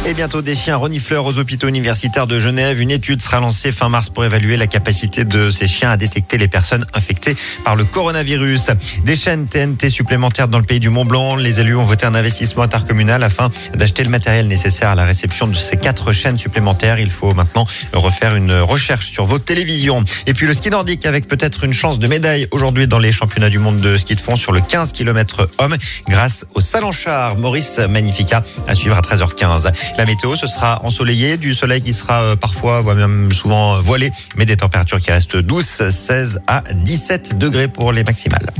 Et bientôt des chiens renifleurs aux hôpitaux universitaires de Genève. Une étude sera lancée fin mars pour évaluer la capacité de ces chiens à détecter les personnes infectées par le coronavirus. Des chaînes TNT supplémentaires dans le pays du Mont-Blanc. Les élus ont voté un investissement intercommunal afin d'acheter le matériel nécessaire à la réception de ces 4 chaînes supplémentaires. Il faut maintenant refaire une recherche sur vos télévisions. Et puis le ski nordique avec peut-être une chance de médaille aujourd'hui dans les championnats du monde de ski de fond sur le 15 km hommes grâce au Salanchard Maurice Magnifica à suivre à 13h15. La météo, ce sera ensoleillé, du soleil qui sera parfois, voire même souvent voilé, mais des températures qui restent douces, 16 à 17 degrés pour les maximales.